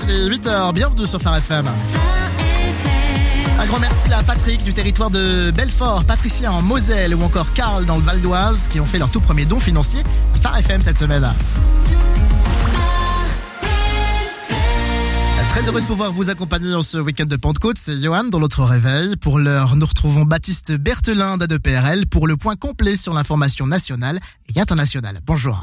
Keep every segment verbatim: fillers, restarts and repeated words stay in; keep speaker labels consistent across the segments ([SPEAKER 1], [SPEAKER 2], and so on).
[SPEAKER 1] il est huit heures, bienvenue sur Phare F M. Un grand merci à Patrick du territoire de Belfort, Patricia en Moselle ou encore Karl dans le Val d'Oise qui ont fait leur tout premier don financier à Phare F M cette semaine. Très heureux de pouvoir vous accompagner dans ce week-end de Pentecôte, c'est Johan dans l'autre réveil. Pour l'heure, nous retrouvons Baptiste Berthelin d'A deux P R L pour le point complet sur l'information nationale et internationale. Bonjour.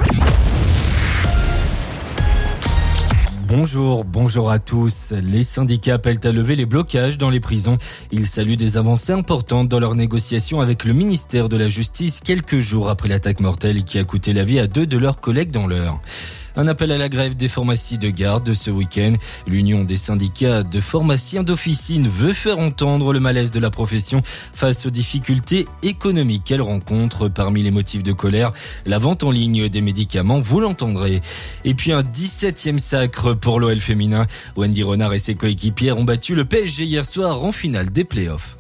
[SPEAKER 2] Bonjour, bonjour à tous. Les syndicats appellent à lever les blocages dans les prisons. Ils saluent des avancées importantes dans leurs négociations avec le ministère de la Justice quelques jours après l'attaque mortelle qui a coûté la vie à deux de leurs collègues dans l'Eure. Un appel à la grève des pharmacies de garde ce week-end. L'Union des syndicats de pharmaciens d'officine veut faire entendre le malaise de la profession face aux difficultés économiques qu'elle rencontre. Parmi les motifs de colère, la vente en ligne des médicaments, vous l'entendrez. Et puis un dix-septième sacre pour l'O L féminin. Wendy Renard et ses coéquipières ont battu le P S G hier soir en finale des playoffs.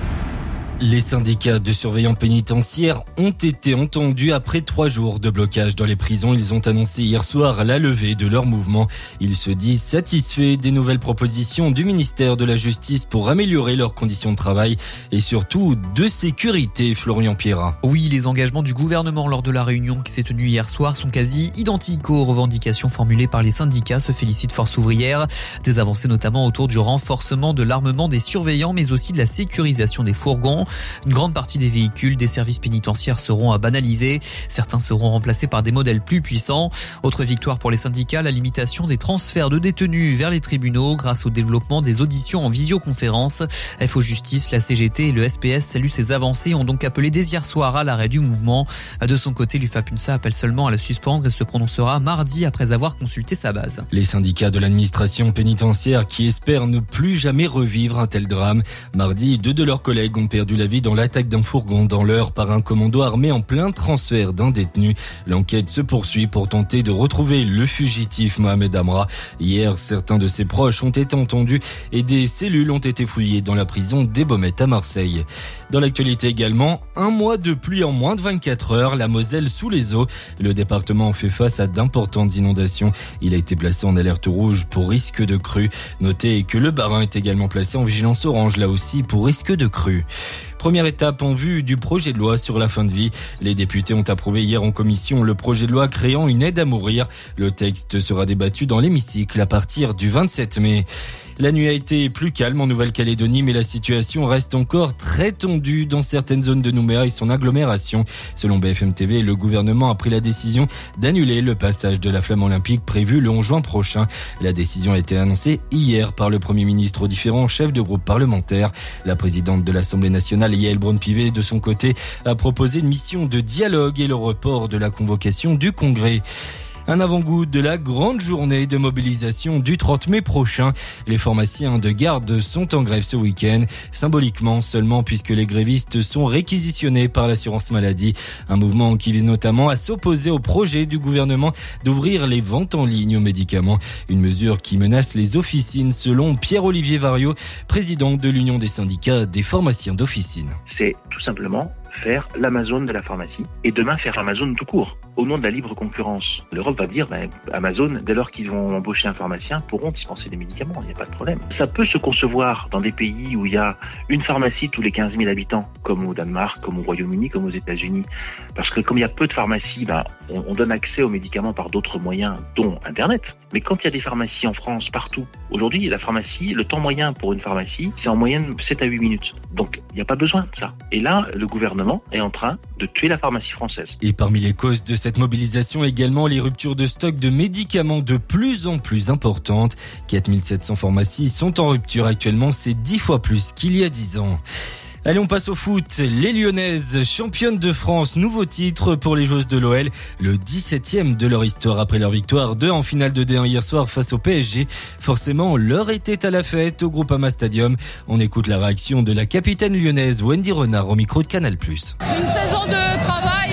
[SPEAKER 2] Les syndicats de surveillants pénitentiaires ont été entendus après trois jours de blocage dans les prisons. Ils ont annoncé hier soir la levée de leur mouvement. Ils se disent satisfaits des nouvelles propositions du ministère de la Justice pour améliorer leurs conditions de travail et surtout de sécurité. Florian Pierrat.
[SPEAKER 3] Oui, les engagements du gouvernement lors de la réunion qui s'est tenue hier soir sont quasi identiques aux revendications formulées par les syndicats, se félicite Force ouvrière. Des avancées notamment autour du renforcement de l'armement des surveillants mais aussi de la sécurisation des fourgons. Une grande partie des véhicules des services pénitentiaires seront à banaliser. Certains seront remplacés par des modèles plus puissants. Autre victoire pour les syndicats, la limitation des transferts de détenus vers les tribunaux grâce au développement des auditions en visioconférence. F O Justice, la C G T et le S P S saluent ces avancées et ont donc appelé dès hier soir à l'arrêt du mouvement. De son côté, l'UFAPUNSA appelle seulement à la suspendre et se prononcera mardi après avoir consulté sa base.
[SPEAKER 2] Les syndicats de l'administration pénitentiaire qui espèrent ne plus jamais revivre un tel drame. Mardi, deux de leurs collègues ont perdu la vie dans l'attaque d'un fourgon dans l'Eure par un commando armé en plein transfert d'un détenu. L'enquête se poursuit pour tenter de retrouver le fugitif Mohamed Amra. Hier, certains de ses proches ont été entendus et des cellules ont été fouillées dans la prison des Baumettes à Marseille. Dans l'actualité également, un mois de pluie en moins de vingt-quatre heures, la Moselle sous les eaux. Le département fait face à d'importantes inondations. Il a été placé en alerte rouge pour risque de crue. Notez que le Bas-Rhin est également placé en vigilance orange, là aussi pour risque de crue. Première étape en vue du projet de loi sur la fin de vie. Les députés ont approuvé hier en commission le projet de loi créant une aide à mourir. Le texte sera débattu dans l'hémicycle à partir du vingt-sept mai. La nuit a été plus calme en Nouvelle-Calédonie, mais la situation reste encore très tendue dans certaines zones de Nouméa et son agglomération. Selon B F M T V, le gouvernement a pris la décision d'annuler le passage de la flamme olympique prévu le onze juin prochain. La décision a été annoncée hier par le Premier ministre aux différents chefs de groupe parlementaires. La présidente de l'Assemblée nationale, Yaël Braun-Pivet, de son côté, a proposé une mission de dialogue et le report de la convocation du Congrès. Un avant-goût de la grande journée de mobilisation du trente mai prochain. Les pharmaciens de garde sont en grève ce week-end, symboliquement seulement puisque les grévistes sont réquisitionnés par l'assurance maladie. Un mouvement qui vise notamment à s'opposer au projet du gouvernement d'ouvrir les ventes en ligne aux médicaments. Une mesure qui menace les officines selon Pierre-Olivier Variot, président de l'Union des syndicats des pharmaciens d'officine.
[SPEAKER 4] C'est tout simplement faire l'Amazon de la pharmacie et demain faire Amazon tout court, au nom de la libre concurrence. L'Europe va dire, ben, Amazon, dès lors qu'ils vont embaucher un pharmacien, pourront dispenser des médicaments, il n'y a pas de problème. Ça peut se concevoir dans des pays où il y a une pharmacie tous les quinze mille habitants, comme au Danemark, comme au Royaume-Uni, comme aux États-Unis. Parce que comme il y a peu de pharmacies, ben, on, on donne accès aux médicaments par d'autres moyens, dont Internet. Mais quand il y a des pharmacies en France, partout, aujourd'hui, la pharmacie, le temps moyen pour une pharmacie, c'est en moyenne sept à huit minutes. Donc, il n'y a pas besoin de ça. Et là, le gouvernement est en train de tuer la pharmacie française.
[SPEAKER 2] Et parmi les causes de cette mobilisation également, les ruptures de stock de médicaments de plus en plus importantes. quatre mille sept cents pharmacies sont en rupture actuellement, c'est dix fois plus qu'il y a dix ans. Allez, on passe au foot. Les Lyonnaises, championnes de France, nouveau titre pour les joueuses de l'O L, le dix-septième de leur histoire après leur victoire deux en finale de D un hier soir face au P S G. Forcément, l'heure était à la fête au Groupama Stadium. On écoute la réaction de la capitaine lyonnaise Wendy Renard au micro de Canal plus.
[SPEAKER 5] Une saison de travail.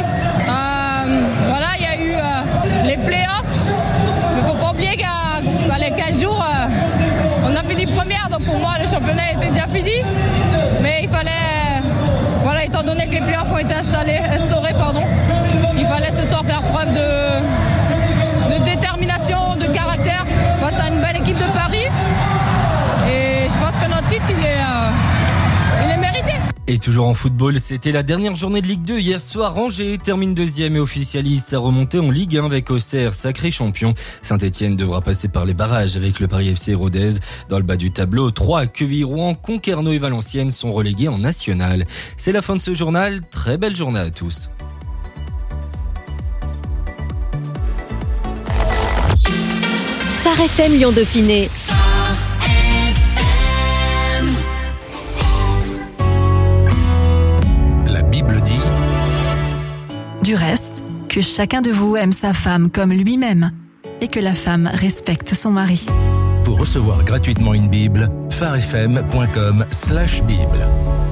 [SPEAKER 5] Euh, voilà, il y a eu euh, les playoffs. Il ne faut pas oublier qu'à dans les quinze jours, euh, on a fini première. Donc pour moi, le championnat était déjà fini. Mais il fallait, voilà, étant donné que les playoffs ont été installés, instaurés, pardon, il fallait ce soir faire preuve de, de détermination, de caractère face à une belle équipe de Paris.
[SPEAKER 2] Et toujours en football, c'était la dernière journée de Ligue deux. Hier soir, Angers termine deuxième et officialise sa remontée en Ligue un avec Auxerre, sacré champion. Saint-Etienne devra passer par les barrages avec le Paris F C Rodez. Dans le bas du tableau, Troyes, Quevilly, Rouen, Concarneau et Valenciennes sont relégués en national. C'est la fin de ce journal. Très belle journée à tous.
[SPEAKER 6] Phare F M Lyon Dauphiné.
[SPEAKER 7] La Bible dit:
[SPEAKER 8] Du reste, que chacun de vous aime sa femme comme lui-même et que la femme respecte son mari.
[SPEAKER 7] Pour recevoir gratuitement une Bible, pharefm.com slash Bible.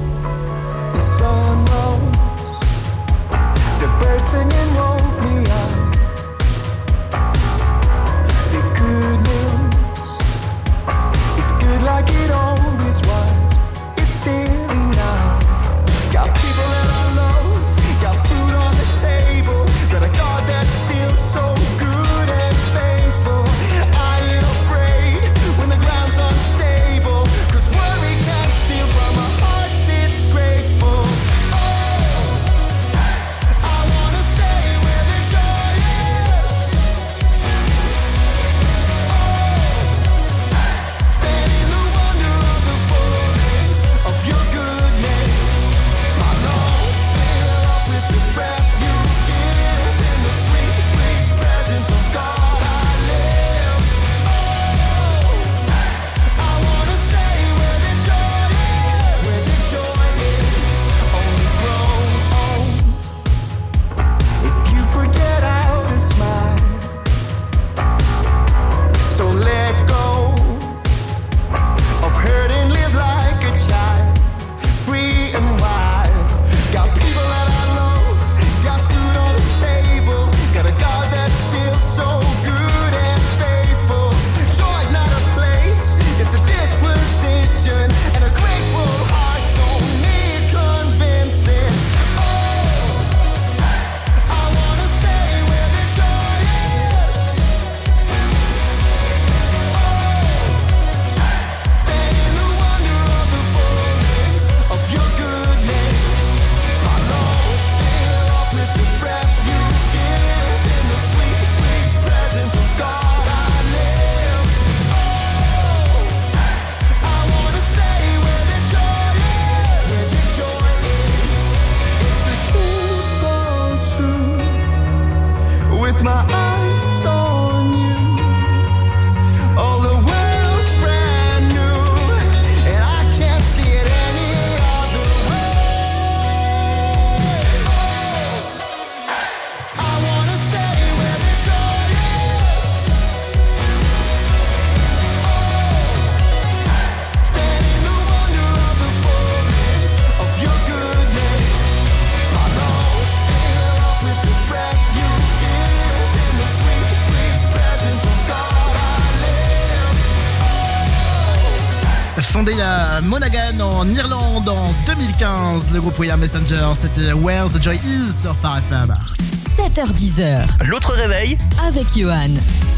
[SPEAKER 1] Fondé à Monaghan en Irlande en deux mille quinze, le groupe We Are Messenger, c'était Where the Joy Is sur Phare F M.
[SPEAKER 6] sept heures dix.
[SPEAKER 7] L'autre réveil
[SPEAKER 6] Avec Johan.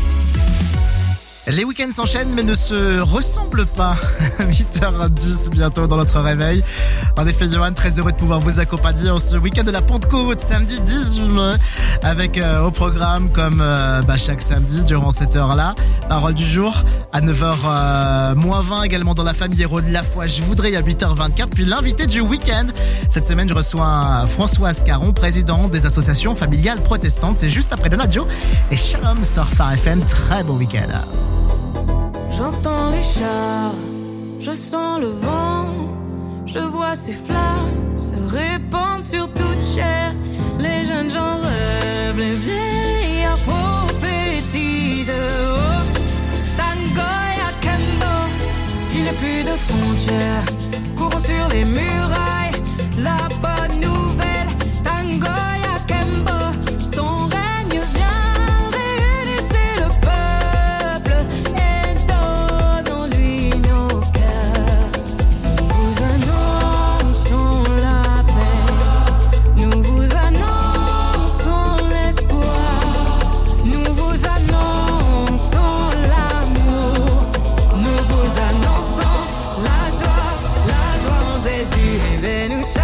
[SPEAKER 1] Les week-ends s'enchaînent mais ne se ressemblent pas. huit heures dix bientôt dans notre réveil. En effet, Johan, très heureux de pouvoir vous accompagner en ce week-end de la Pentecôte, samedi dix-huit mai, avec euh, au programme, comme euh, bah, chaque samedi, durant cette heure-là, parole du jour, à neuf heures moins vingt, également dans la famille Héros de la foi, je voudrais à huit heures vingt-quatre, puis l'invité du week-end. Cette semaine, je reçois Françoise Caron, présidente des associations familiales protestantes. C'est juste après Donaggio et Shalom sur Phare F M. Très beau week-end.
[SPEAKER 9] J'entends les chars, je sens le vent, je vois ces flammes se répandre sur toute chair. Les jeunes gens rêvent, les vieillards prophétisent. Oh, Tangoya Kembo, il n'y a plus de frontières. Courons sur les murailles, la bonne nouvelle. Tangoya Kembo, son règne vient, réunissez le peuple et donnons-lui nos cœurs. Nous vous annonçons la paix, nous vous annonçons l'espoir, nous vous annonçons l'amour, nous vous annonçons la joie, la joie en Jésus. Et nous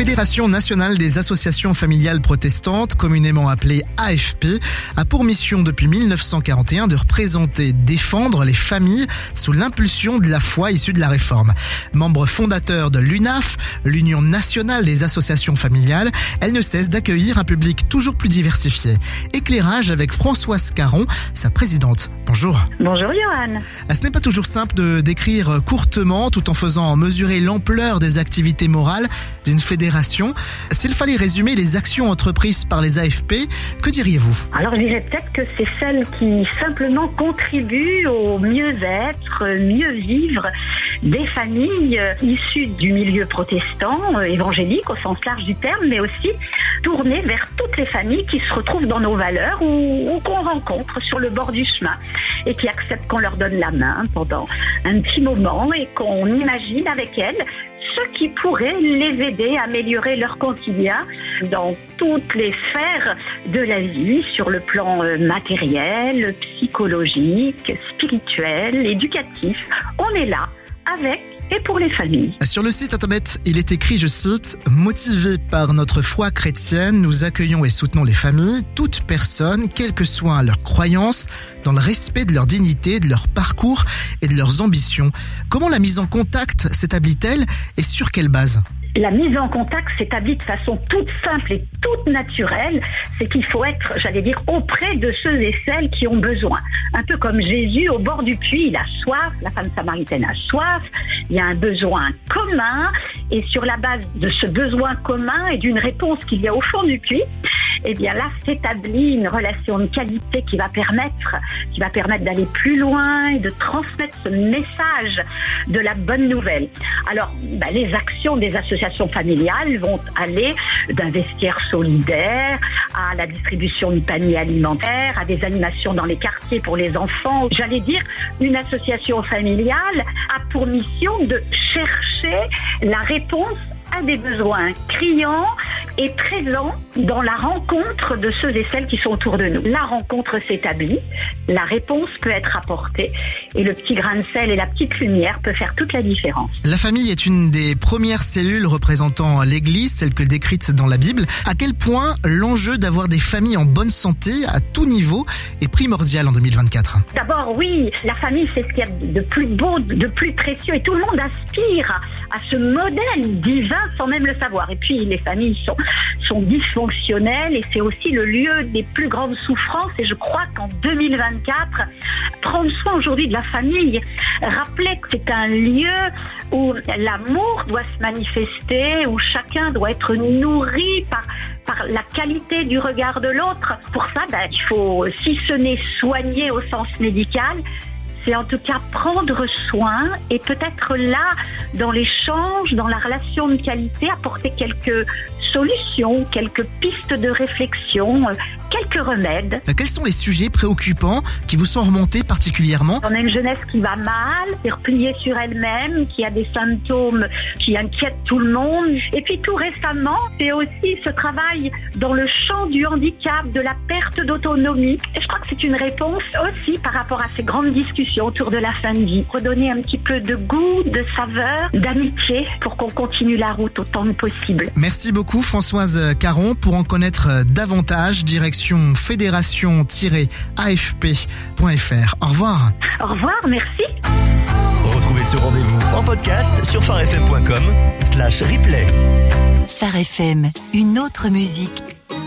[SPEAKER 1] Fédération nationale des associations familiales protestantes, communément appelée A F P, a pour mission depuis mille neuf cent quarante et un de représenter, défendre les familles sous l'impulsion de la foi issue de la Réforme. Membre fondateur de l'U N A F, l'Union nationale des associations familiales, elle ne cesse d'accueillir un public toujours plus diversifié. Éclairage avec Françoise Caron, sa présidente. Bonjour.
[SPEAKER 10] Bonjour Johan.
[SPEAKER 1] Ce n'est pas toujours simple de décrire courtement tout en faisant mesurer l'ampleur des activités morales d'une fédération. S'il fallait résumer les actions entreprises par les A F P, que diriez-vous ?
[SPEAKER 10] Alors je dirais peut-être que c'est celles qui simplement contribuent au mieux-être, mieux vivre des familles issues du milieu protestant, évangélique au sens large du terme, mais aussi tournées vers toutes les familles qui se retrouvent dans nos valeurs ou, ou qu'on rencontre sur le bord du chemin et qui acceptent qu'on leur donne la main pendant un petit moment et qu'on imagine avec elles ce qui pourrait les aider à améliorer leur quotidien dans toutes les sphères de la vie, sur le plan matériel, psychologique, spirituel, éducatif. On est là avec et pour les familles.
[SPEAKER 1] Sur le site internet, il est écrit, je cite, « Motivés par notre foi chrétienne, nous accueillons et soutenons les familles, toutes personnes, quelle que soit leur croyance, dans le respect de leur dignité, de leur parcours et de leurs ambitions. » Comment la mise en contact s'établit-elle et sur quelle base ?
[SPEAKER 10] La mise en contact s'établit de façon toute simple et toute naturelle. C'est qu'il faut être, j'allais dire, auprès de ceux et celles qui ont besoin. Un peu comme Jésus au bord du puits, il a soif, la femme samaritaine a soif, il y a un besoin commun, et sur la base de ce besoin commun et d'une réponse qu'il y a au fond du puits, eh bien là s'établit une relation de qualité qui va permettre, qui va permettre d'aller plus loin et de transmettre ce message de la bonne nouvelle. Alors, bah, les actions des associations familiales vont aller d'un vestiaire solidaire à la distribution du panier alimentaire, à des animations dans les quartiers pour les enfants. J'allais dire, une association familiale a pour mission de chercher la réponse à des besoins criants et présents dans la rencontre de ceux et celles qui sont autour de nous. La rencontre s'établit, la réponse peut être apportée et le petit grain de sel et la petite lumière peut faire toute la différence.
[SPEAKER 1] La famille est une des premières cellules représentant l'Église, celle que décrite dans la Bible. À quel point l'enjeu d'avoir des familles en bonne santé à tout niveau est primordial en deux mille vingt-quatre ?
[SPEAKER 10] D'abord, oui, la famille, c'est ce qu'il y a de plus beau, de plus précieux et tout le monde aspire à, à ce modèle divin sans même le savoir. Et puis, les familles sont, sont dysfonctionnelles et c'est aussi le lieu des plus grandes souffrances. Et je crois qu'en deux mille vingt-quatre, prendre soin aujourd'hui de la famille, rappeler que c'est un lieu où l'amour doit se manifester, où chacun doit être nourri par, par la qualité du regard de l'autre. Pour ça, ben, il faut, si ce n'est soigner au sens médical, c'est en tout cas prendre soin et peut-être là, dans l'échange, dans la relation de qualité, apporter quelques solutions, quelques pistes de réflexion, quelques remèdes.
[SPEAKER 1] Quels sont les sujets préoccupants qui vous sont remontés particulièrement ?
[SPEAKER 10] On a une jeunesse qui va mal, qui est repliée sur elle-même, qui a des symptômes qui inquiètent tout le monde. Et puis tout récemment, c'est aussi ce travail dans le champ du handicap, de la perte d'autonomie. Et je crois que c'est une réponse aussi par rapport à ces grandes discussions autour de la fin de vie. Redonner un petit peu de goût, de saveur, d'amitié pour qu'on continue la route autant que possible.
[SPEAKER 1] Merci beaucoup Françoise Caron. Pour en connaître davantage, direction fédération tiret A F P point F R. Au revoir.
[SPEAKER 10] Au revoir, merci.
[SPEAKER 11] Retrouvez ce rendez-vous en podcast sur farfm point com slash replay.
[SPEAKER 6] Phare F M, une autre musique.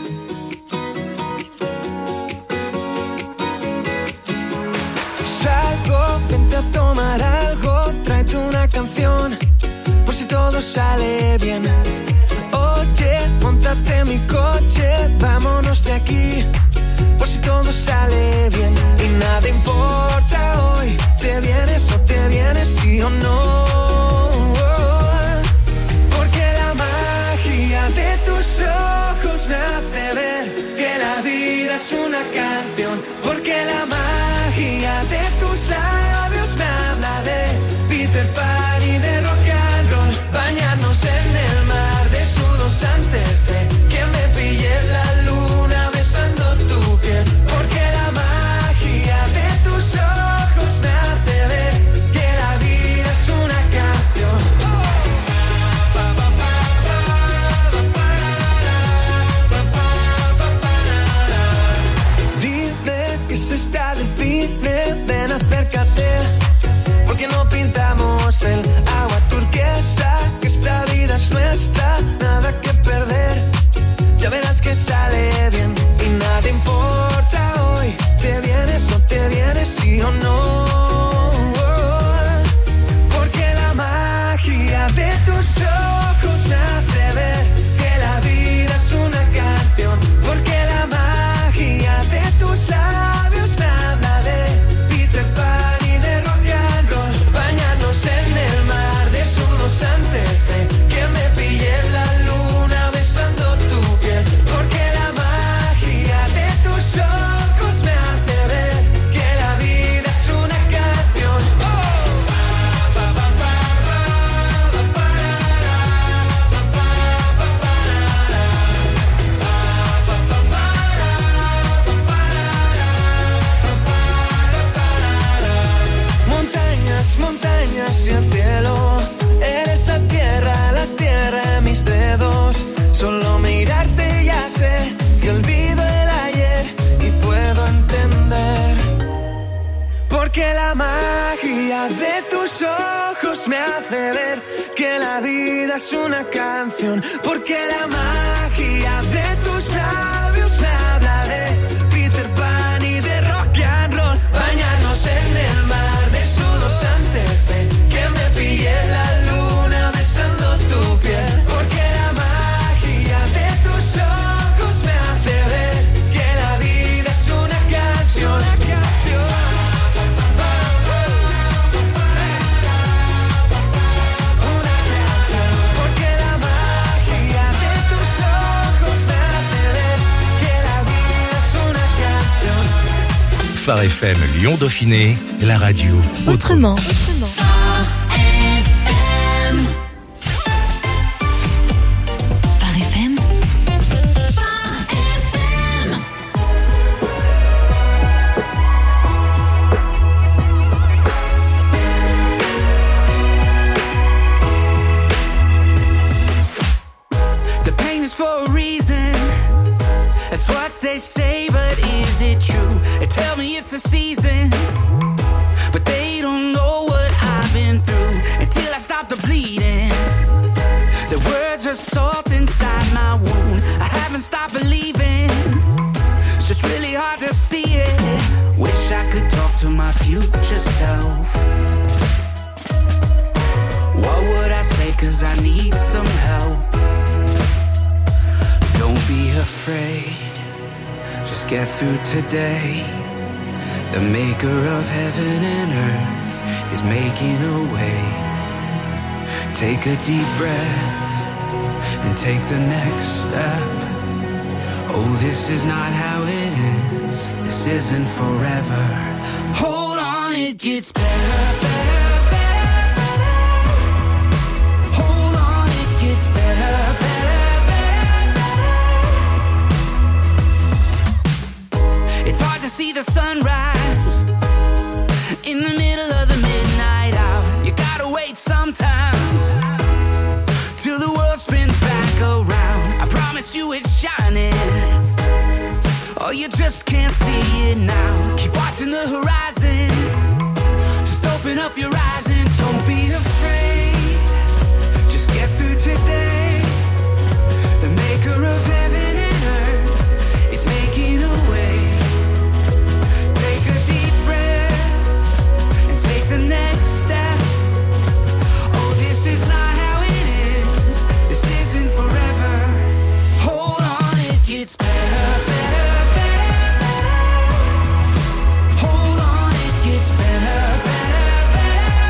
[SPEAKER 12] Salgo, vente a tomar algo, tráete una canción, por si todo sale bien. Oye, móntate en mi coche, vámonos de aquí, por si todo sale bien. Y nada importa hoy, te vienes o te vienes, sí o no. Porque la magia de tus ojos me hace ver que la vida es una canción. Porque la magia de tus labios me habla de Peter Pan y de rock and roll. Bañarnos en el mar desnudos antes de que me pilles la luna besando tu piel. Porque la magia de tus ojos me hace ver que la vida es una canción. tus ojos me hace ver que la vida es una canción, porque la magia de tus labios me habla de Peter Pan y de rock and roll. Bañarnos en el mar desnudos antes de que me pille la luna besando tu piel, porque la magia de tus ojos me hace ver que la vida es una canción, una canción. Una canción, porque la magia de tus ojos me hace ver que la vida es una canción.
[SPEAKER 7] Phare F M Lyon Dauphiné, la radio
[SPEAKER 6] Autrement.
[SPEAKER 13] The pain is for a reason. That's what they say, but is it true? They tell me it's a season, but they don't know what I've been through until I stop the bleeding. The words are salt inside my wound. I haven't stopped believing, so it's really hard to see it. Wish I could talk to my future self. What would I say? 'Cause I need some help. Don't be afraid, just get through today. The maker of heaven and earth is making a way. Take a deep breath and take the next step. Oh, this is not how it is. This isn't forever. Hold on, it gets better, better, better, better. Hold on, it gets better, better, better, better. It's hard to see the sunrise in the middle of the midnight hour. You gotta wait sometimes till the world spins back around. I promise you it's shining. Oh, you just can't see it now. Keep watching the horizon. Just open up your eyes and don't be afraid. Just get through today. The maker of heaven and earth is making a way. Take a deep breath and take the next step. Oh, this is not how it is. This isn't forever. Hold on, it gets better, better, better, better. Hold on, it gets better, better, better,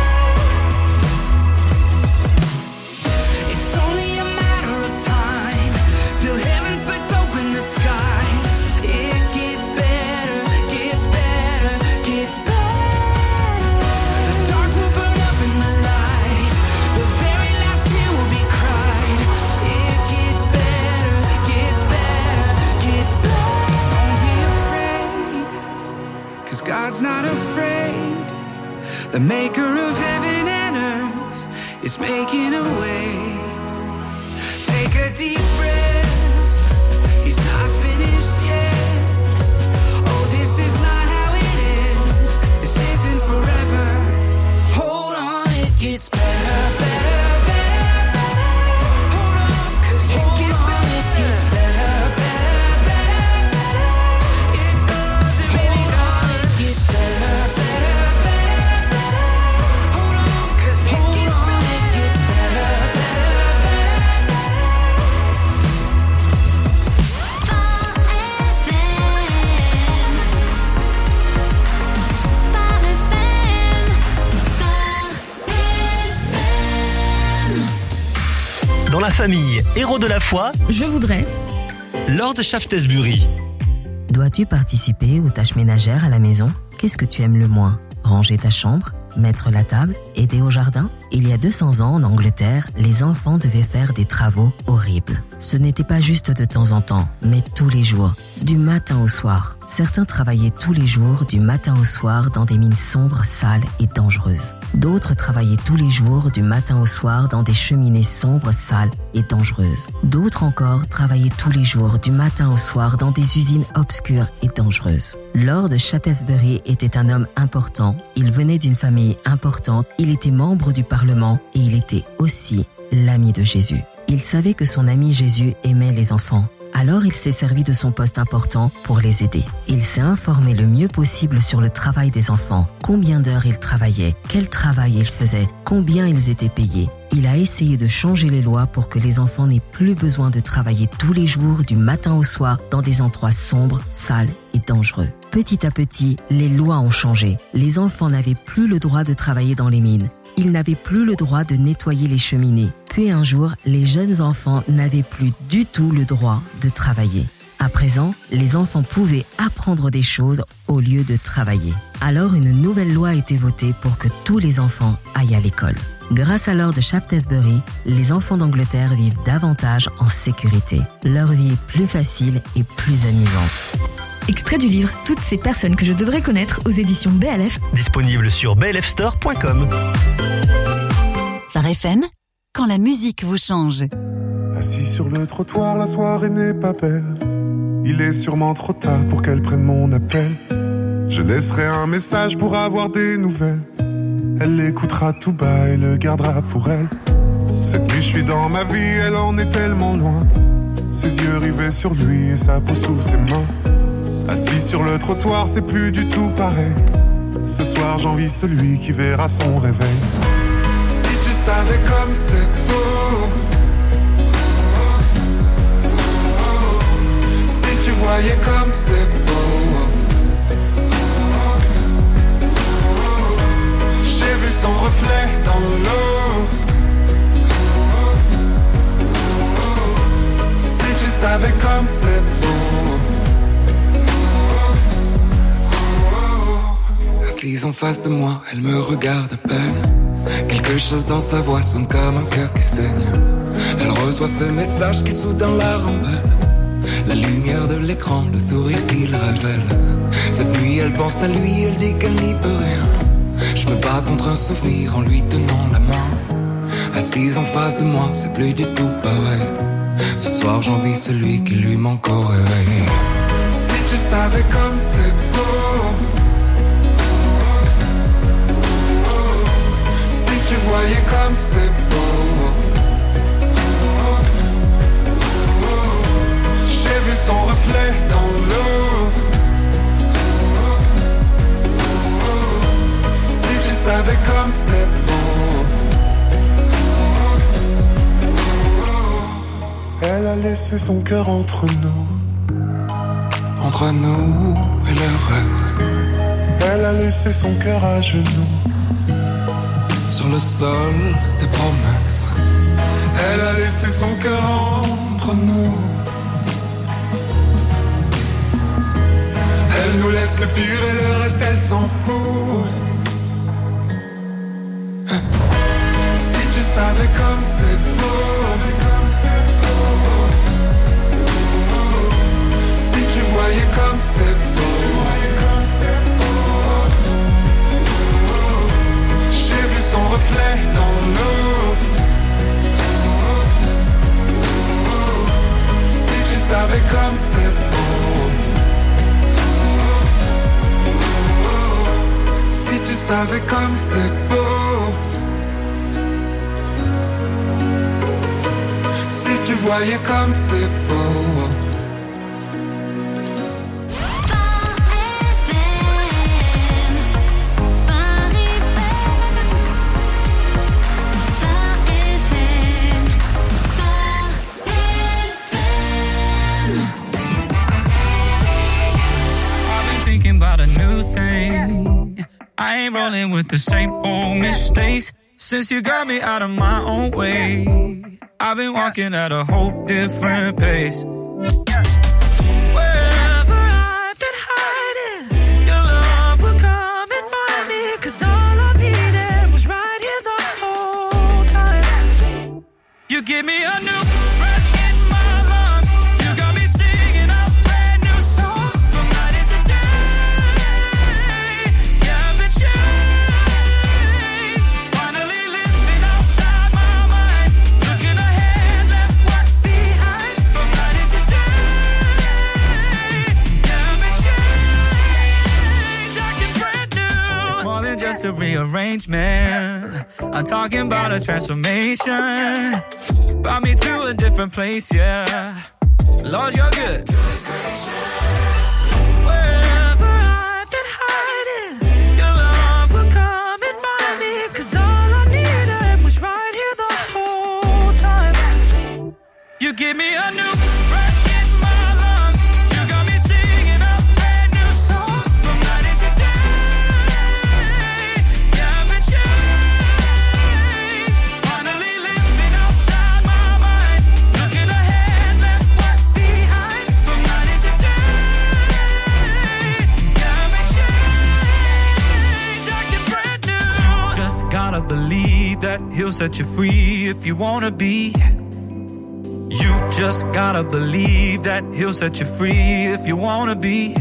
[SPEAKER 13] better. It's only a matter of time till heaven splits open the sky. It gets better, gets better, gets better. The dark will burn up in the light. The very last tear will be cried. It gets better, gets better, gets better. Don't be afraid, 'cause God's not afraid. The maker of heaven and earth is making a way. Take a deep breath. He's not finished yet. Oh, this is not how it is. This isn't forever. Hold on, it gets better, better, better, better. Hold on, 'cause it gets better, it gets better, better, better, better. It does, it really does. It gets better, better, better, better. Hold on, 'cause it gets better, it gets better, better, better.
[SPEAKER 11] Dans la famille Héros de la foi,
[SPEAKER 14] Je voudrais.
[SPEAKER 11] Lord Shaftesbury.
[SPEAKER 15] Dois-tu participer aux tâches ménagères à la maison? Qu'est-ce que tu aimes le moins? Ranger ta chambre? Mettre la table? Aider au jardin? Il y a deux cents ans, en Angleterre, les enfants devaient faire des travaux horribles. Ce n'était pas juste de temps en temps, mais tous les jours, du matin au soir. Certains travaillaient tous les jours, du matin au soir, dans des mines sombres, sales et dangereuses. D'autres travaillaient tous les jours, du matin au soir, dans des cheminées sombres, sales et dangereuses. D'autres encore travaillaient tous les jours, du matin au soir, dans des usines obscures et dangereuses. Lord Shaftesbury était un homme important, il venait d'une famille importante, il était membre du Parlement et il était aussi l'ami de Jésus. Il savait que son ami Jésus aimait les enfants. Alors il s'est servi de son poste important pour les aider. Il s'est informé le mieux possible sur le travail des enfants, combien d'heures ils travaillaient, quel travail ils faisaient, combien ils étaient payés. Il a essayé de changer les lois pour que les enfants n'aient plus besoin de travailler tous les jours du matin au soir dans des endroits sombres, sales et dangereux. Petit à petit, les lois ont changé. Les enfants n'avaient plus le droit de travailler dans les mines. Ils n'avaient plus le droit de nettoyer les cheminées. Puis un jour, les jeunes enfants n'avaient plus du tout le droit de travailler. À présent, les enfants pouvaient apprendre des choses au lieu de travailler. Alors une nouvelle loi a été votée pour que tous les enfants aillent à l'école. Grâce à Lord Shaftesbury, les enfants d'Angleterre vivent davantage en sécurité. Leur vie est plus facile et plus amusante.
[SPEAKER 14] Extrait du livre « Toutes ces personnes que je devrais connaître » aux éditions B L F.
[SPEAKER 11] Disponible sur b l f store point com.
[SPEAKER 6] Phare F M, quand la musique vous change.
[SPEAKER 16] Assis sur le trottoir, la soirée n'est pas belle. Il est sûrement trop tard pour qu'elle prenne mon appel. Je laisserai un message pour avoir des nouvelles. Elle l'écoutera tout bas et le gardera pour elle. Cette nuit je suis dans ma vie, elle en est tellement loin. Ses yeux rivés sur lui et sa peau sous ses mains. Assis sur le trottoir, c'est plus du tout pareil. Ce soir j'envie celui qui verra son réveil. Si tu savais comme c'est beau, si tu voyais comme c'est beau. J'ai vu son reflet dans l'eau. Si tu savais comme c'est beau.
[SPEAKER 17] Assise en face de moi, elle me regarde à peine. Quelque chose dans sa voix sonne comme un cœur qui saigne. Elle reçoit ce message qui soudain la rembelle. La lumière de l'écran, le sourire qu'il révèle. Cette nuit elle pense à lui, elle dit qu'elle n'y peut rien. Je me bats contre un souvenir en lui tenant la main. Assise en face de moi, c'est plus du tout pareil. Ce soir j'envie celui qui lui manque au réveil.
[SPEAKER 16] Si tu savais comme c'est beau. Si tu voyais comme c'est beau. J'ai vu son reflet dans l'eau. Si tu savais comme c'est beau. Elle a laissé son cœur entre nous.
[SPEAKER 17] Entre nous et le reste.
[SPEAKER 16] Elle a laissé son cœur à genoux.
[SPEAKER 17] Sur le sol des promesses.
[SPEAKER 16] Elle a laissé son cœur entre nous. Elle nous laisse le pire et le reste elle s'en fout. Si tu savais comme c'est beau. Si tu voyais comme c'est beau. J'ai vu son reflet dans l'eau. Si tu savais comme c'est beau. Si tu savais comme c'est beau. Si tu voyais comme c'est beau.
[SPEAKER 18] I ain't rolling with the same old mistakes. Since you got me out of my own way, I've been walking at a whole different pace. Wherever I've been hiding, your love will come and find me. Cause all I needed was right here the whole time. You give me a new breath in my lungs. You got me singing a brand new song from night into day. just a rearrangement. I'm talking about a transformation. Brought me to a different place, yeah. Lord, you're good. Wherever I've been hiding, your love will come and find me. Cause all I needed was right here the whole time. You give me a new breath in my lungs. You got me singing a brand new song. From night into day, yeah, I've been changed. Finally living outside my mind. Looking ahead, left what's behind. From night into day, yeah, I've been changed. Acting brand new. Just gotta believe that he'll set you free if you wanna be. You just gotta believe that he'll set you free if you wanna be.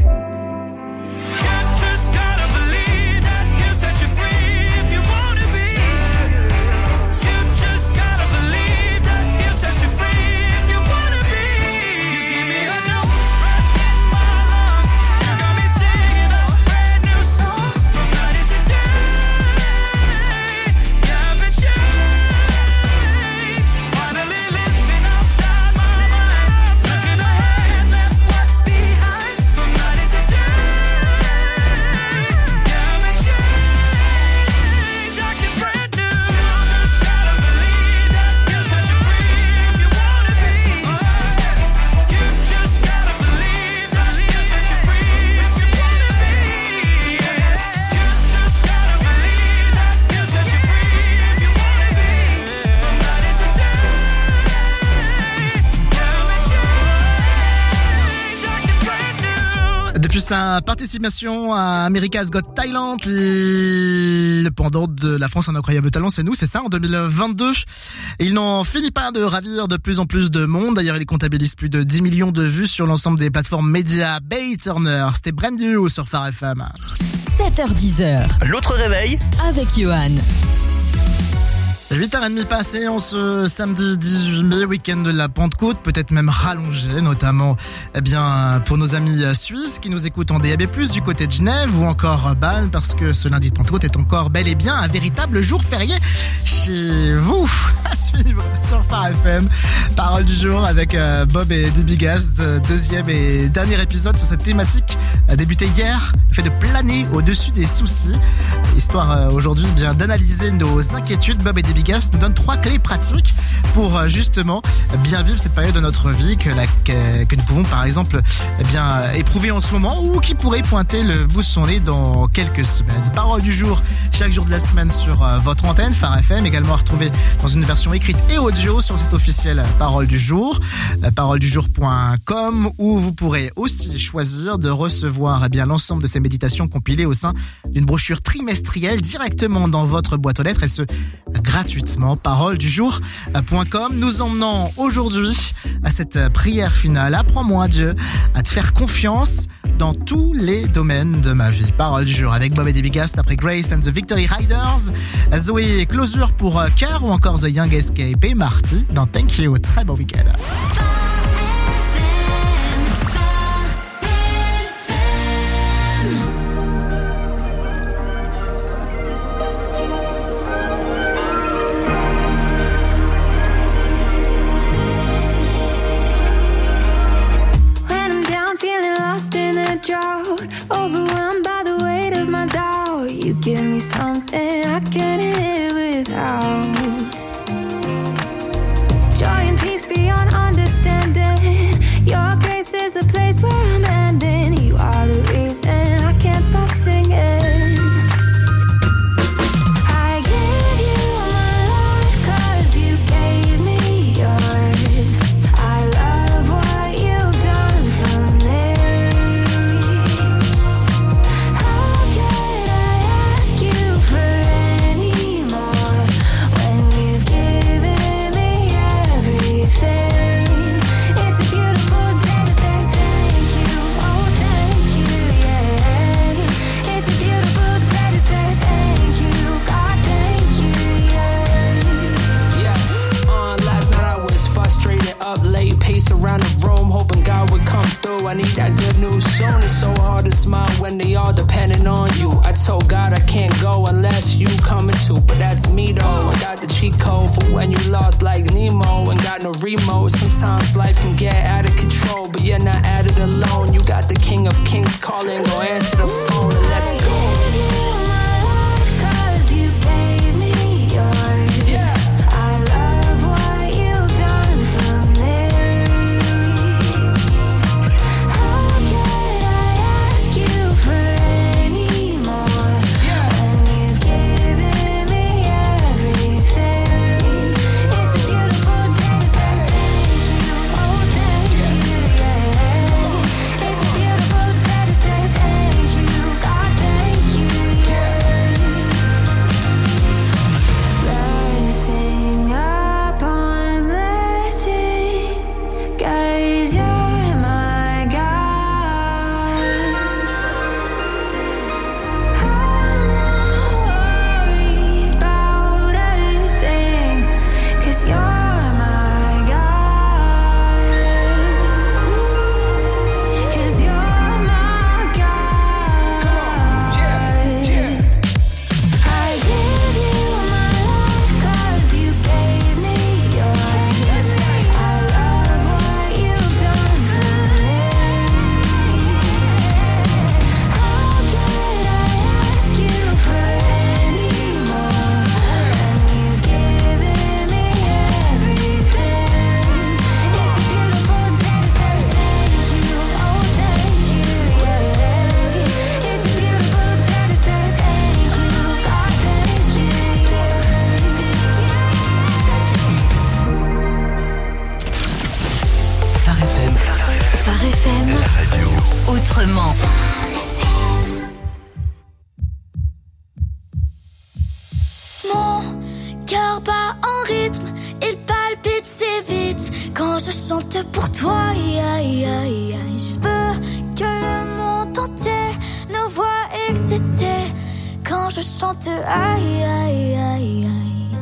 [SPEAKER 1] Sa participation à America's Got Talent, le pendant de la France un incroyable talent, c'est nous, c'est ça, en deux mille vingt-deux. Il n'en finit pas de ravir de plus en plus de monde. D'ailleurs, il comptabilise plus de dix millions de vues sur l'ensemble des plateformes médias. Bay Turner, c'était brand new sur Phare F M.
[SPEAKER 19] sept heures dix.
[SPEAKER 11] L'autre réveil
[SPEAKER 19] avec Johan.
[SPEAKER 1] huit heures trente passées en ce samedi dix-huit mai, week-end de la Pentecôte, peut-être même rallongé, notamment eh bien pour nos amis suisses qui nous écoutent en D A B plus, du côté de Genève ou encore Bâle, parce que ce lundi de Pentecôte est encore bel et bien un véritable jour férié chez vous. À suivre sur Phare F M, parole du jour avec Bob et D B Gast, deuxième et dernier épisode sur cette thématique débuté hier, le fait de planer au-dessus des soucis, histoire aujourd'hui bien d'analyser nos inquiétudes. Bob et D B Gast nous donne trois clés pratiques pour justement bien vivre cette période de notre vie que, la, que, que nous pouvons par exemple eh bien, éprouver en ce moment ou qui pourrait pointer le bout de son nez dans quelques semaines. Parole du jour chaque jour de la semaine sur votre antenne Phare F M, également à retrouver dans une version écrite et audio sur le site officiel Parole du jour, parole du jour point com, où vous pourrez aussi choisir de recevoir eh bien, l'ensemble de ces méditations compilées au sein d'une brochure trimestrielle directement dans votre boîte aux lettres, et ce gratuitement. parole du jour point com. Nous emmenons aujourd'hui à cette prière finale. Apprends-moi, Dieu, à te faire confiance dans tous les domaines de ma vie. Parole du jour avec Bob et D B Gast après Grace and the Victory Riders, Zoé Closure pour Cœur ou encore The Young Escape et Marty dans Thank You. Très bon week-end.
[SPEAKER 9] Overwhelmed by the weight of my doubt, you give me something I can't live without. Joy and peace beyond understanding. Your grace is the place where I'm ending. You are the reason I can't stop singing. I give you my life 'cause you gave me yours. I love what you've done for me.
[SPEAKER 20] Around the room, hoping God would come through. I need that good news soon. It's so hard to smile when they all depending on you. I told God I can't go unless you coming too, but that's me though. I got the cheat code for when you lost like Nemo and got no remote. Sometimes life can get out of control, but you're not at it alone. You got the King of Kings calling, go answer the phone and let's go.
[SPEAKER 6] Autrement.
[SPEAKER 9] Mon cœur bat en rythme, il palpite si vite quand je chante pour toi. Aïe, aïe, aïe, aïe. Je veux que le monde entier nous voit exister quand je chante. Aïe, aïe, aïe, aïe.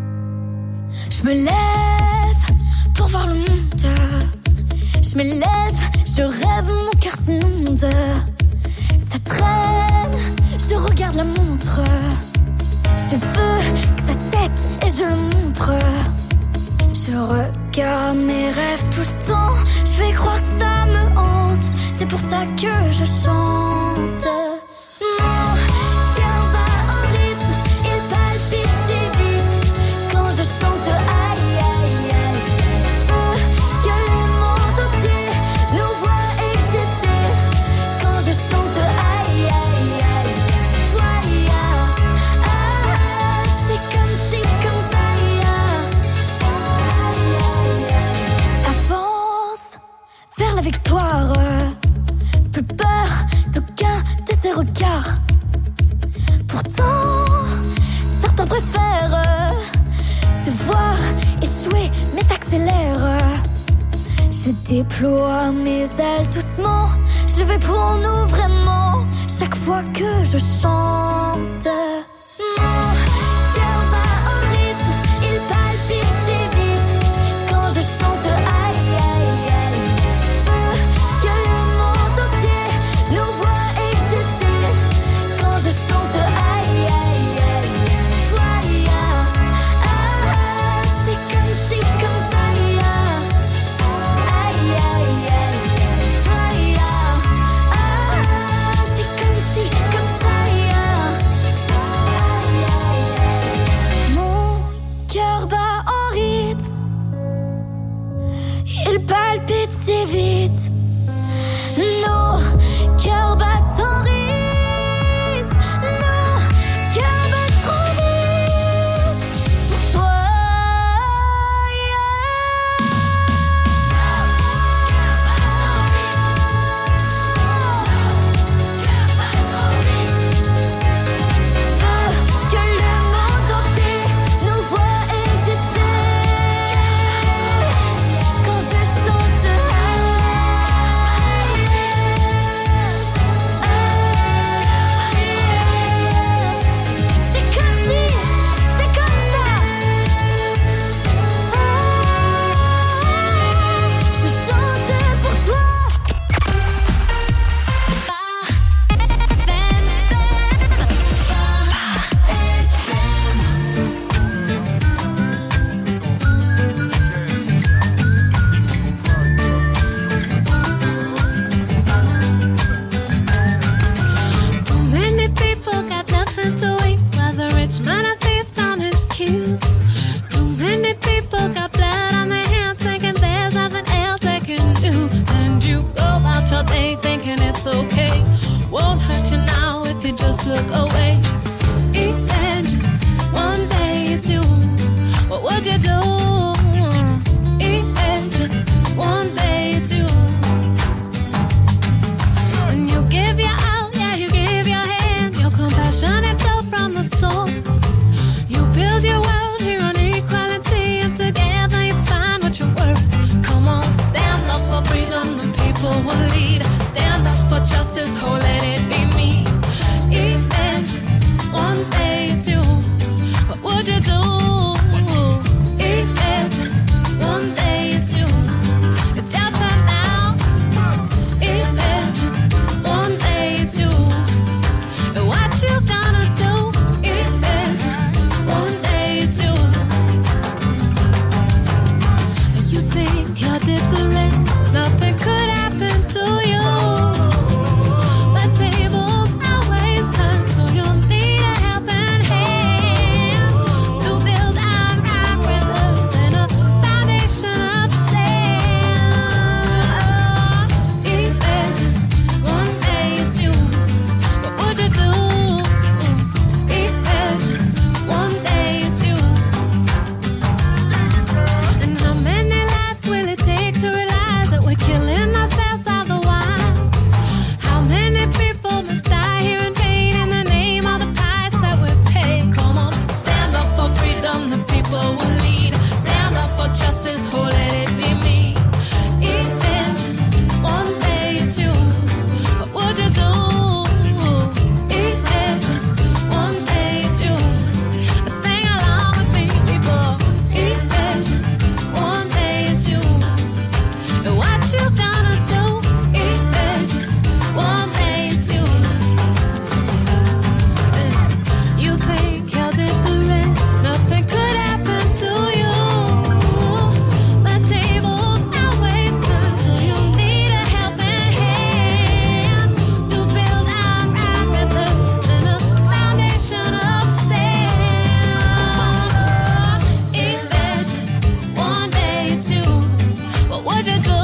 [SPEAKER 9] Je me lève pour voir le monde. Je me lève, je rêve, mon cœur s'inonde. Ça traîne, je regarde la montre. Je veux que ça cesse et je le montre. Je regarde mes rêves tout le temps. Je fais croire ça me hante. C'est pour ça que je chante. Mon cœur bat en rythme, il palpite si vite quand je chante. Aïe, aïe, aïe. Je veux que le monde entier nous voit exister quand je chante. Aïe, aïe, aïe. Toi, ya, ah, ah, c'est comme si, comme ça, ya. Aïe, aïe, aïe. Avance vers la victoire. Plus peur d'aucun de ces regards. Pourtant, certains préfèrent te voir échouer, mais t'accélères. Je déploie mes ailes doucement. Je le fais pour nous vraiment. Chaque fois que je chante. Mon cœur bat en rythme, il palpite si vite quand je chante. Aïe, aïe, aïe. Je veux que le monde entier nous voit exister quand je chante. Aïe, aïe, aïe. Toi, ya, ah, ah, c'est comme si, comme ça, ya. Aïe, aïe, aïe. Toi, ya, ah, ah, c'est comme si, comme ça, ya. Aïe, aïe.
[SPEAKER 18] took away. Imagine one day it's you. What would you do? Imagine one day it's you. And you give your all, yeah, you give your hand. Your compassion it flow from the source. You build your world here on equality, and together you find what you're worth. Come on, stand up for freedom, the people will lead. Stand up for justice, oh let it be me. Imagine one day it's you. What would you do? Imagine one day it's you. It's your time now. Imagine one day it's you. And what you gonna do? Imagine one day it's you. And you think you're different, nothing could happen to you. The tables always turn, so you'll need a helping hand to build our rock with love and a foundation of sand. Imagine one day it's you. What would you do? Imagine one day it's you. And how many lives will it take to realize that we're killing ourselves all the while? How many people must die here in vain in the name of the price that we pay? Come on, stand up for freedom, the people will lead. Stand up for justice, oh let it be me. Imagine one day it's you. What would you do? Imagine one day it's you. Sing along with me, people. Imagine one day it's you. And what you gonna do? Imagine one day it's you. You think you're different, nothing could happen to you. The tables always turn, so you need a helping hand to build our rock with love and a foundation of sand. Imagine one day it's you. What would you do?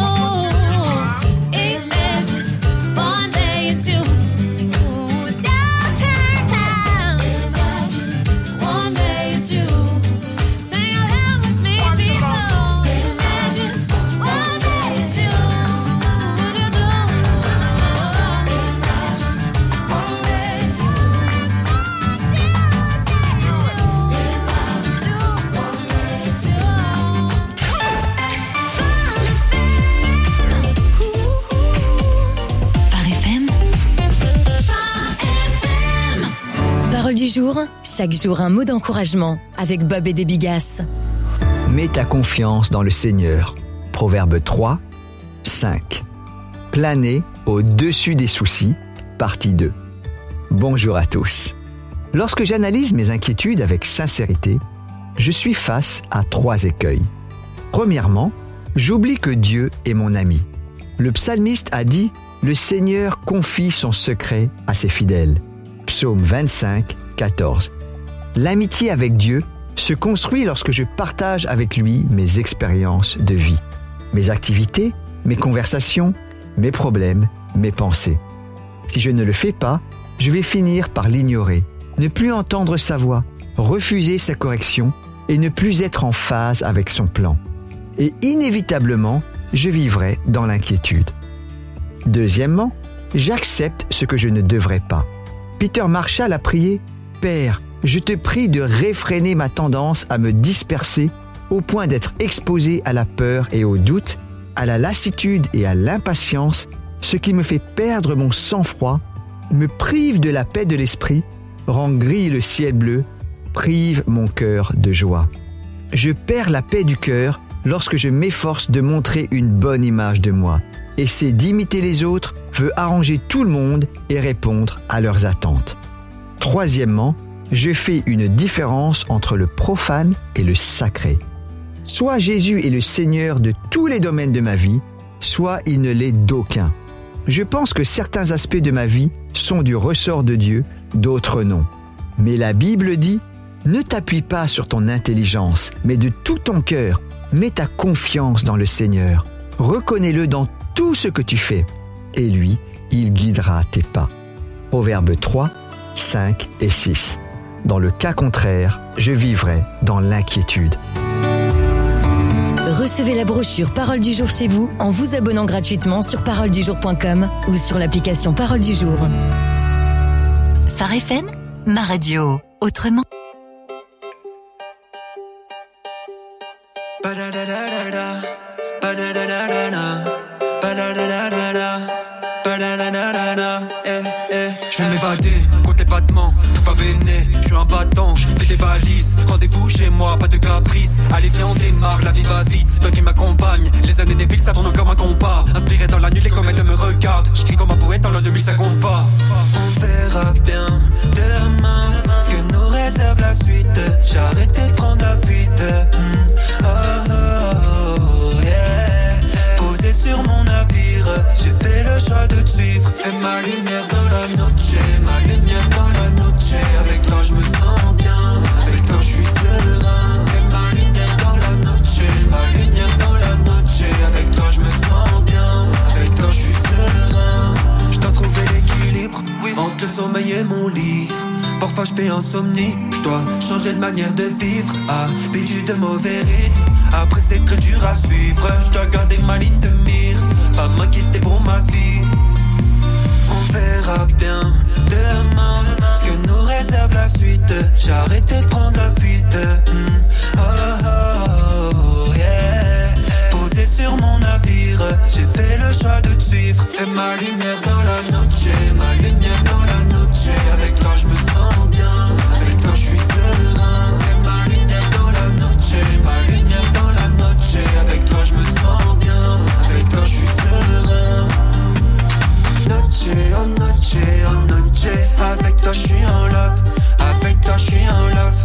[SPEAKER 18] Imagine one day it's you. It's your turn now. Imagine one day it's you. Sing along with me, people. Imagine one day it's you. What would you do? Imagine one day it's you.
[SPEAKER 19] Phare F M. Parole du jour, chaque jour un mot d'encouragement avec Bob et des Bigasses.
[SPEAKER 21] Mets ta confiance dans le Seigneur. Proverbe trois, cinq. Planer au-dessus des soucis, partie deux. Bonjour à tous. Lorsque j'analyse mes inquiétudes avec sincérité, je suis face à trois écueils. Premièrement, j'oublie que Dieu est mon ami. Le psalmiste a dit « Le Seigneur confie son secret à ses fidèles ». Psaume vingt-cinq, quatorze. L'amitié avec Dieu se construit lorsque je partage avec lui mes expériences de vie, mes activités, mes conversations, mes problèmes, mes pensées. Si je ne le fais pas, je vais finir par l'ignorer, ne plus entendre sa voix, refuser sa correction et ne plus être en phase avec son plan. Et inévitablement, je vivrai dans l'inquiétude. Deuxièmement, j'accepte ce que je ne devrais pas. Peter Marshall a prié « Père, je te prie de réfréner ma tendance à me disperser au point d'être exposé à la peur et au doute, à la lassitude et à l'impatience, ce qui me fait perdre mon sang-froid, me prive de la paix de l'esprit, rend gris le ciel bleu, prive mon cœur de joie. Je perds la paix du cœur lorsque je m'efforce de montrer une bonne image de moi, essaie d'imiter les autres, veut arranger tout le monde et répondre à leurs attentes. Troisièmement, je fais une différence entre le profane et le sacré. Soit Jésus est le Seigneur de tous les domaines de ma vie, soit il ne l'est d'aucun. Je pense que certains aspects de ma vie sont du ressort de Dieu, d'autres non. Mais la Bible dit « Ne t'appuie pas sur ton intelligence, mais de tout ton cœur, mets ta confiance dans le Seigneur. Reconnais-le dans tout ce que tu fais, et lui, il guidera tes pas. » Proverbe trois, cinq et six. Dans le cas contraire, je vivrai dans l'inquiétude.
[SPEAKER 19] Recevez la brochure Parole du jour chez vous en vous abonnant gratuitement sur parole du jour point com ou sur l'application Parole du jour.
[SPEAKER 6] Phare F M, ma radio, autrement.
[SPEAKER 3] Je vais m'évader, compte les battements, tout va véner, je suis un battant, fais des valises, rendez-vous chez moi, pas de caprice, allez viens on démarre, la vie va vite, c'est toi qui m'accompagne, les années défilent, ça tourne comme un compas, inspiré dans la nuit, les comètes me regardent, j'écris comme un poète, en l'an deux mille ça compte pas. On verra bien demain, ce que nous réserve la suite, j'ai arrêté de prendre la fuite, mm. oh, oh, oh, yeah. Posé sur mon navire, j'ai fait le choix de te suivre, fais ma lumière dans la noche, ma lumière dans la noche, avec toi je me sens bien, avec toi je suis serein, fais ma lumière dans la noche, ma lumière dans la noche, avec toi je me sens bien, avec toi je suis serein, je dois trouver l'équilibre, oui, entre le sommeil et mon lit, parfois je fais insomnie, je dois changer de manière de vivre, habitude de mauvais rythme, après c'est très dur à suivre, je dois garder ma ligne de mire, pas m'inquiéter pour ma vie. On verra bien demain ce que nous réserve la suite. J'ai arrêté de prendre la fuite. Mm. Oh, oh, oh, yeah. Posé sur mon navire, j'ai fait le choix de te suivre. Fais ma lumière dans la noche, ma lumière dans la noche. Avec toi je me sens bien, avec toi je suis serein. Fais ma lumière dans la noche, ma lumière dans la noche. Avec toi je me sens bien, avec toi je suis serein. Noche, oh noche, oh noche, avec toi je suis en love, avec toi je suis en love.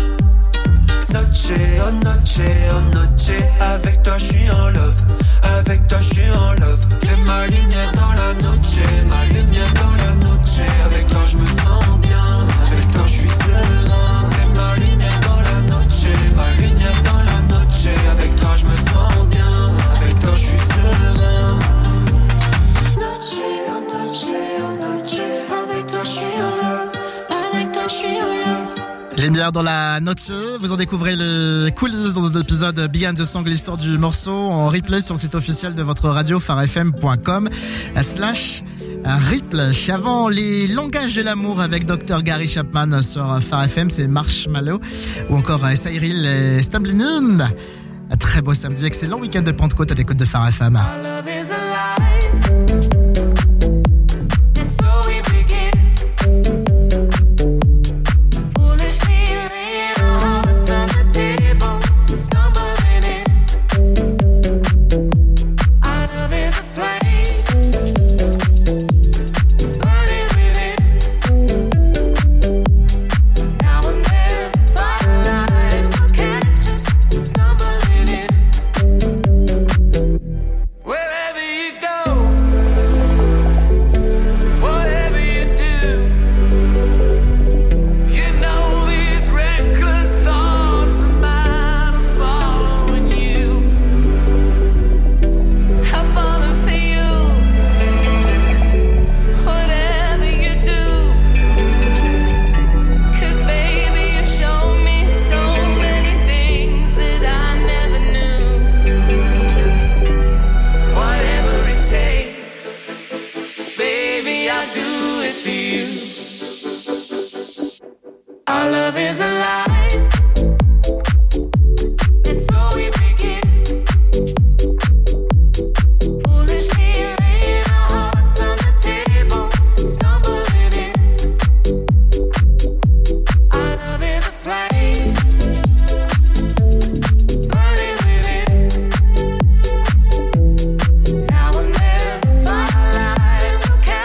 [SPEAKER 3] Noche, oh noche, oh noche, avec toi je suis en love, avec toi je suis en love. Fais ma lumière dans la noche, ma lumière dans la noche, avec toi je me sens bien, avec toi je suis serein. Fais ma lumière dans la noche, ma lumière dans la noche, avec toi je me sens bien, avec toi je suis serein. Noche, oh noche, oh noche, avec toi je suis en love, avec toi je suis en love.
[SPEAKER 1] Lumière dans la note, vous en découvrez les coulisses dans l'épisode Behind the Song, l'histoire du morceau en replay sur le site officiel de votre radio phare f m point com slash replay. Avant les langages de l'amour avec docteur Gary Chapman sur Phare F M, c'est Marshmallow ou encore Cyril et Stamblinin. Très beau samedi, excellent week-end de Pentecôte à l'écoute de Phare F M.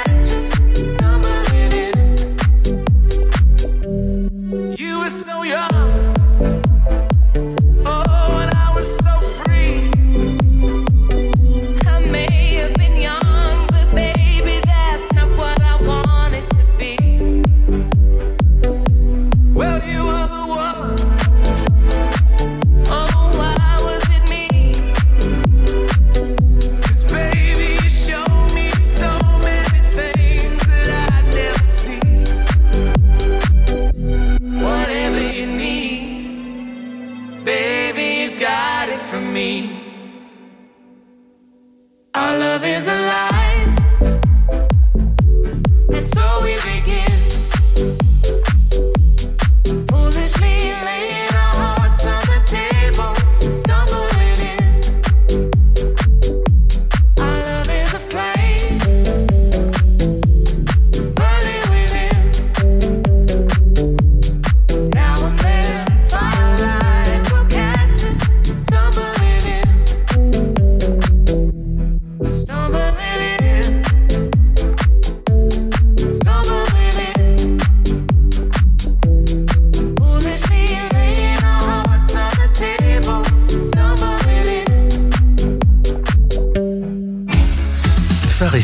[SPEAKER 12] You were so young.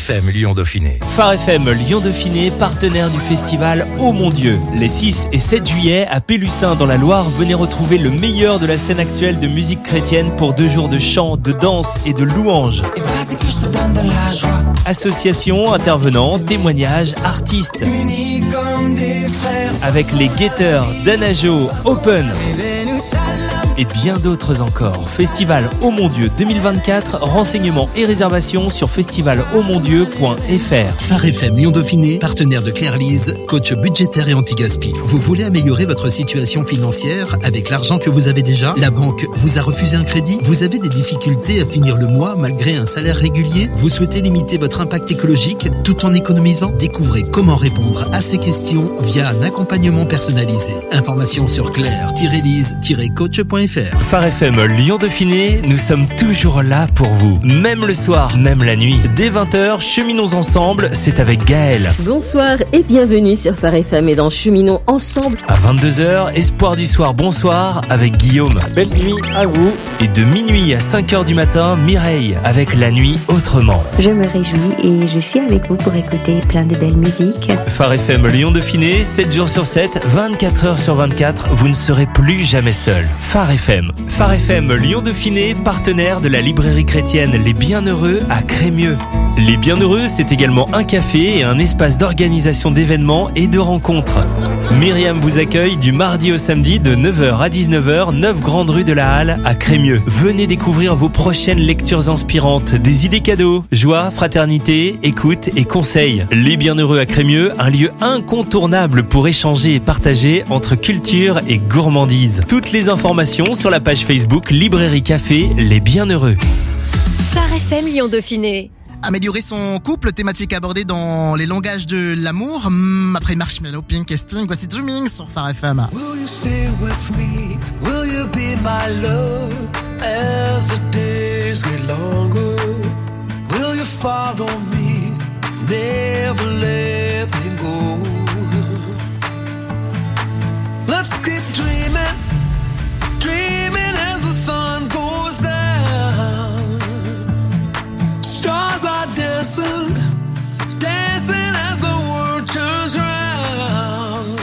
[SPEAKER 7] F M Lyon-Dauphiné.
[SPEAKER 4] Phare F M Lyon-Dauphiné, partenaire du festival Oh mon Dieu. Les six et sept juillet, à Pélussin dans la Loire, venez retrouver le meilleur de la scène actuelle de musique chrétienne pour deux jours de chant, de danse et de louanges.
[SPEAKER 13] Et vas-y que je te donne de la joie.
[SPEAKER 4] Associations, intervenants, témoignages, artistes.
[SPEAKER 13] Unis comme des frères.
[SPEAKER 4] Avec les Guetteurs, Danajo, Open. Et bien d'autres encore. Festival Oh mon Dieu deux mille vingt-quatre, renseignements et réservations sur festival oh mon dieu point f r.
[SPEAKER 22] Phare F M Lyon-Dauphiné, partenaire de Claire Lise, coach budgétaire et anti-gaspi. Vous voulez améliorer votre situation financière avec l'argent que vous avez déjà? La banque vous a refusé un crédit? Vous avez des difficultés à finir le mois malgré un salaire régulier? Vous souhaitez limiter votre impact écologique tout en économisant? Découvrez comment répondre à ces questions via un accompagnement personnalisé. Informations sur claire tiret lise tiret coach point f r.
[SPEAKER 4] Phare F M Lyon-Dauphiné, nous sommes toujours là pour vous. Même le soir, même la nuit. Dès vingt heures, cheminons ensemble, c'est avec Gaël.
[SPEAKER 23] Bonsoir et bienvenue sur Phare F M et dans Cheminons ensemble.
[SPEAKER 4] À vingt-deux heures, Espoir du soir, bonsoir avec Guillaume.
[SPEAKER 24] Belle nuit à vous.
[SPEAKER 4] Et de minuit à cinq heures du matin, Mireille avec La Nuit Autrement.
[SPEAKER 25] Je me réjouis et je suis avec vous pour écouter plein de belles musiques.
[SPEAKER 4] Phare F M Lyon-Dauphiné, sept jours sur sept, vingt-quatre heures sur vingt-quatre, vous ne serez plus jamais seul. Phare F M. Phare F M Lyon-Dauphiné, partenaire de la librairie chrétienne Les Bienheureux à Crémieux. Les Bienheureux, c'est également un café et un espace d'organisation d'événements et de rencontres. Myriam vous accueille du mardi au samedi de neuf heures à dix-neuf heures, neuf Grande Rue de la Halle à Crémieux. Venez découvrir vos prochaines lectures inspirantes, des idées cadeaux, joie, fraternité, écoute et conseils. Les Bienheureux à Crémieux, un lieu incontournable pour échanger et partager entre culture et gourmandise. Toutes les informations sur la page Facebook Librairie Café Les Bienheureux.
[SPEAKER 19] Phare F M Lyon-Dauphiné.
[SPEAKER 1] Améliorer son couple, thématique abordée dans les langages de l'amour. Mmh, après Marshmello, Pink et Sting, voici Dreaming sur Phare F M.
[SPEAKER 12] Will you stay with me? Will you be my love as the days get longer? Will you follow me? Never let me go. Let's keep dreaming, dreaming as the sun goes down. Stars are dancing, dancing as the world turns round.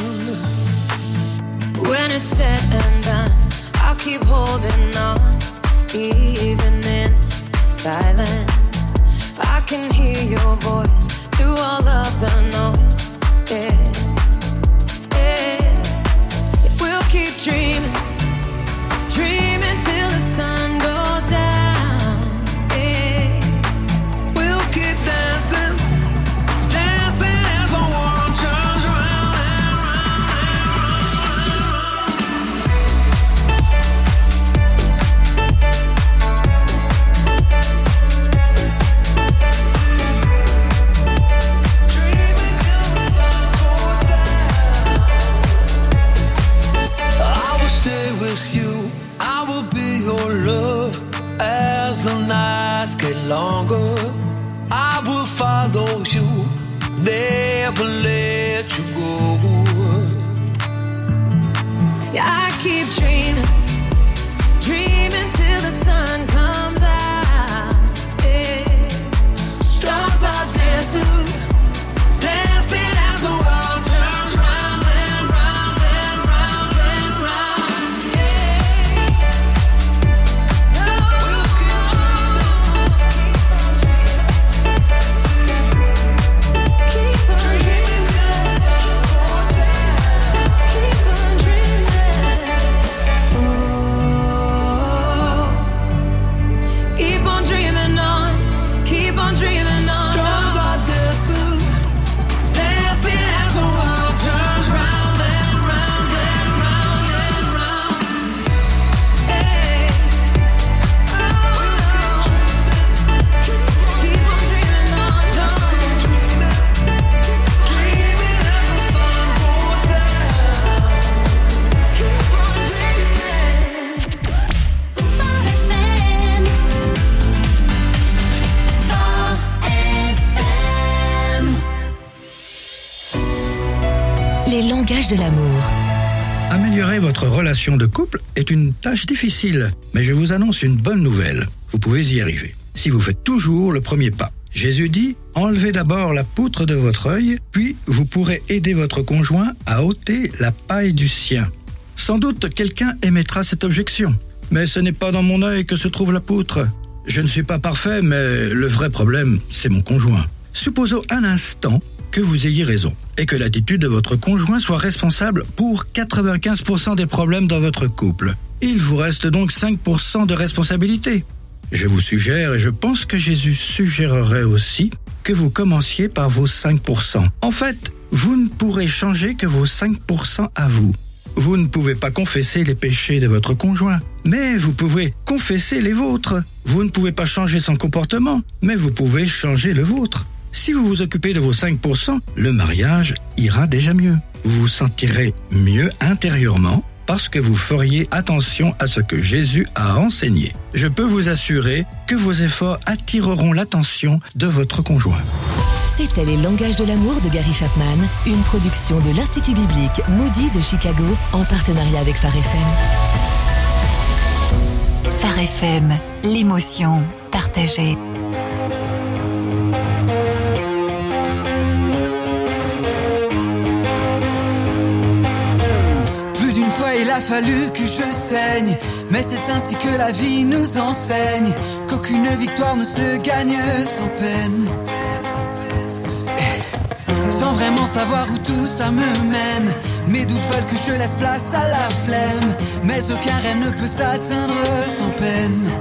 [SPEAKER 26] When it's said and done, I'll keep holding on, even in silence. I can hear your voice through all of the noise. Yeah, yeah. We'll keep dreaming, dreaming till the sun goes down. Yeah.
[SPEAKER 12] We'll keep dancing, dancing as the world turns round and round Dreaming till the sun goes down. I will stay with you, I will be your love as the nights get longer. I will follow you, never let you go.
[SPEAKER 26] Yeah, I keep dreaming, dreaming till the sun comes out. Yeah.
[SPEAKER 12] Stars are dancing, dancing as the world turns round and round and round and round. We'll keep dreaming till the sun goes down.
[SPEAKER 26] Keep on dreaming. Oh, keep on dreaming on, keep on dreaming on.
[SPEAKER 12] Stars are dancing, dancing as the world turns round and round and round and round.
[SPEAKER 26] Hey. Oh, keep on dreaming on,
[SPEAKER 12] Dreaming, dreaming as the sun goes down.
[SPEAKER 26] keep on dreaming.
[SPEAKER 19] Les langages de l'amour.
[SPEAKER 27] Améliorer votre relation de couple est une tâche difficile, mais je vous annonce une bonne nouvelle. Vous pouvez y arriver. Si vous faites toujours le premier pas. Jésus dit, enlevez d'abord la poutre de votre œil, puis vous pourrez aider votre conjoint à ôter la paille du sien. Sans doute quelqu'un émettra cette objection. Mais ce n'est pas dans mon œil que se trouve la poutre. Je ne suis pas parfait, mais le vrai problème, c'est mon conjoint. Supposons un instant que vous ayez raison et que l'attitude de votre conjoint soit responsable pour quatre-vingt-quinze pour cent des problèmes dans votre couple. Il vous reste donc cinq pour cent de responsabilité. Je vous suggère, et je pense que Jésus suggérerait aussi, que vous commenciez par vos cinq pour cent. En fait, vous ne pourrez changer que vos cinq pour cent à vous. Vous ne pouvez pas confesser les péchés de votre conjoint, mais vous pouvez confesser les vôtres. Vous ne pouvez pas changer son comportement, mais vous pouvez changer le vôtre. Si vous vous occupez de vos cinq pour cent, le mariage ira déjà mieux. Vous vous sentirez mieux intérieurement parce que vous feriez attention à ce que Jésus a enseigné. Je peux vous assurer que vos efforts attireront l'attention de votre conjoint.
[SPEAKER 19] C'était Les Langages de l'amour de Gary Chapman, une production de l'Institut biblique Moody de Chicago en partenariat avec Phare F M.
[SPEAKER 6] Phare F M, l'émotion partagée.
[SPEAKER 2] Il a fallu que je saigne, mais c'est ainsi que la vie nous enseigne qu'aucune victoire ne se gagne sans peine. Et sans vraiment savoir où tout ça me mène, mes doutes veulent que je laisse place à la flemme, mais aucun rêve ne peut s'atteindre sans peine.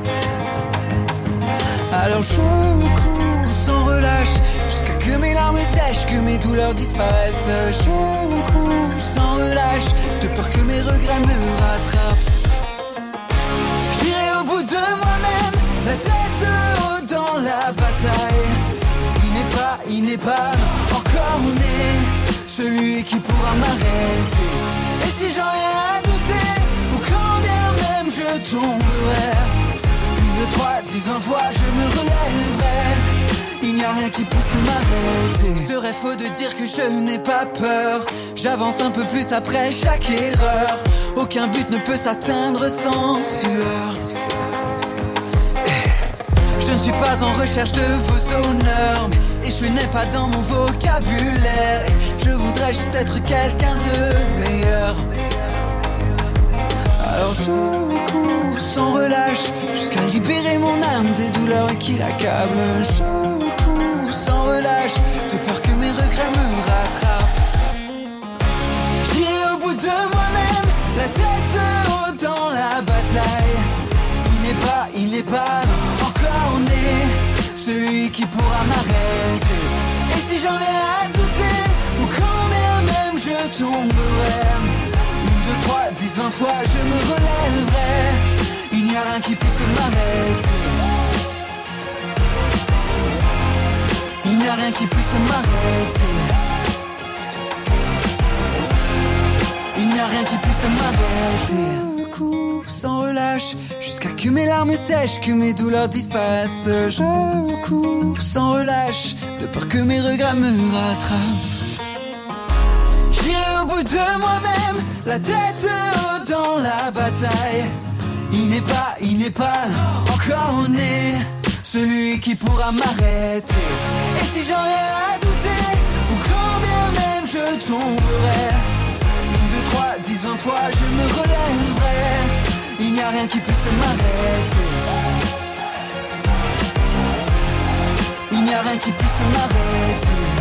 [SPEAKER 2] Alors je cours sans relâche jusqu'à que mes larmes sèchent, que mes douleurs disparaissent. Je cours sans relâche de peur que mes regrets me rattrapent. J'irai au bout de moi-même, la tête haute dans la bataille. Il n'est pas, il n'est pas encore né, celui qui pourra m'arrêter. Et si j'en ai à douter, ou quand bien même je tomberai, une, trois, dix, vingt fois je me relèverai. Il n'y a rien qui puisse m'arrêter. Serait faux de dire que je n'ai pas peur. J'avance un peu plus après chaque erreur. Aucun but ne peut s'atteindre sans sueur. Je ne suis pas en recherche de vos honneurs, et je n'ai pas dans mon vocabulaire. Je voudrais juste être quelqu'un de meilleur. Alors je cours sans relâche jusqu'à libérer mon âme des douleurs qui l'accablent. Je cours sans relâche de peur que mes regrets me rattrapent. J'irai au bout de moi-même, la tête haute dans la bataille. Il n'est pas, il n'est pas encore né, celui qui pourra m'arrêter. Et si j'en ai à douter, ou quand bien même je tomberai, une, deux, trois, dix, vingt fois je me relèverai. Il n'y a rien qui puisse m'arrêter. Il n'y a rien qui puisse m'arrêter. Il n'y a rien qui puisse m'arrêter. Je cours sans relâche jusqu'à que mes larmes sèchent, que mes douleurs disparaissent. Je cours sans relâche de peur que mes regrets me rattrapent. J'irai au bout de moi-même, la tête haute dans la bataille. Il n'est pas, il n'est pas encore né, celui qui pourra m'arrêter. Et si j'en ai à douter, ou quand bien même je tomberai, une, deux, trois, dix, vingt fois je me relèverai. Il n'y a rien qui puisse m'arrêter. Il n'y a rien qui puisse m'arrêter.